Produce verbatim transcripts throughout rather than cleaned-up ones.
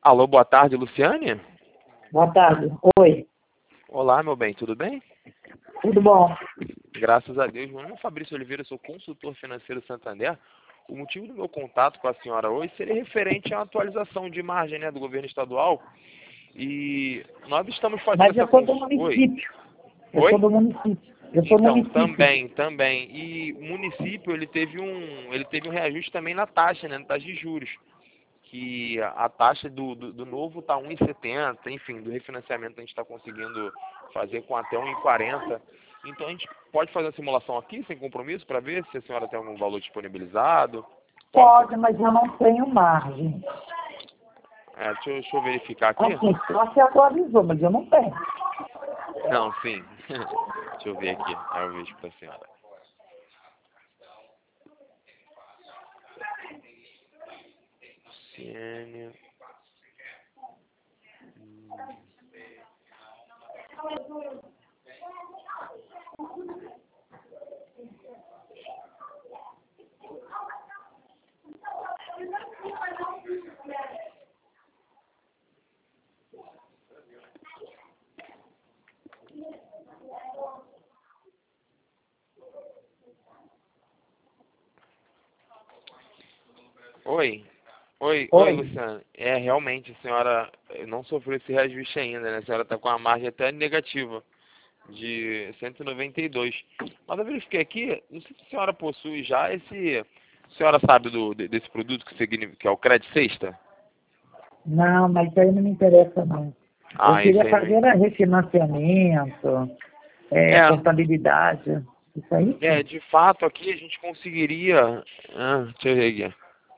Alô, boa tarde, Luciane? Boa tarde. Oi. Olá, meu bem, tudo bem? Tudo bom? Graças a Deus. Meu nome é Fabrício Oliveira, sou consultor financeiro Santander. O motivo do meu contato com a senhora hoje seria referente à atualização de margem, né, do governo estadual. E nós estamos fazendo Mas essa eu sou do consulta. Oi? município. Eu Oi? sou do município. Eu sou Então, município. também, também. E o município, ele teve um, ele teve um reajuste também na taxa, né, na taxa de juros. Que a, a taxa do, do, do novo está um vírgula setenta, enfim, do refinanciamento a gente está conseguindo fazer com até um vírgula quarenta. Então a gente pode fazer a simulação aqui, sem compromisso, para ver se a senhora tem algum valor disponibilizado. Pode, mas eu não tenho margem. É, deixa, eu, deixa eu verificar aqui. Assim, só se atualizou, mas eu não tenho. Não, sim. Deixa eu ver aqui. Aí eu vejo para a senhora. Luciane. Oi. Oi, oi, Oi. Luciana. É, realmente, a senhora não sofreu esse reajuste ainda, né? A senhora está com a margem até negativa, de cento e noventa e dois. Mas eu verifiquei aqui, não sei se a senhora possui já esse... A senhora sabe do, de- desse produto que, significa, que é o Credit Sexta? Não, mas isso aí não me interessa, não. Eu Ah, esse queria aí não... fazer a refinanciamento, é, É, portabilidade. Isso aí é, sim. de fato aqui a gente conseguiria... Ah, deixa eu ver aqui.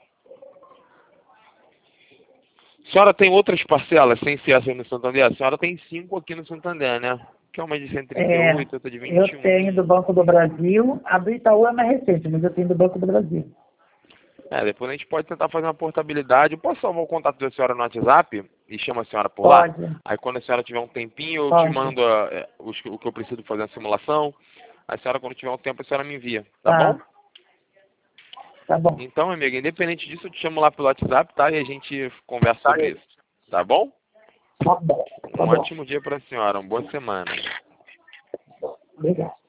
A senhora tem outras parcelas sem ser essa no Santander? A senhora tem cinco aqui no Santander, né? Que é uma de cento e trinta e É, oito, outra de eu vinte e tenho um. do Banco do Brasil, a do Itaú é mais recente, mas eu tenho do Banco do Brasil. É, depois a gente pode tentar fazer uma portabilidade. Eu posso salvar o contato da senhora no WhatsApp e chama a senhora por lá? Pode, Aí quando a senhora tiver um tempinho, eu te pode. mando a- é, os que- o que eu preciso fazer a simulação. A senhora, quando tiver um tempo, a senhora me envia, tá bom? Tá, tá bom. Então, amiga, independente disso, eu te chamo lá pelo WhatsApp, tá? E a gente conversa Tá, sobre isso, tá bom? tá bom, Um tá bom. ótimo dia para a senhora, uma boa semana. Obrigado.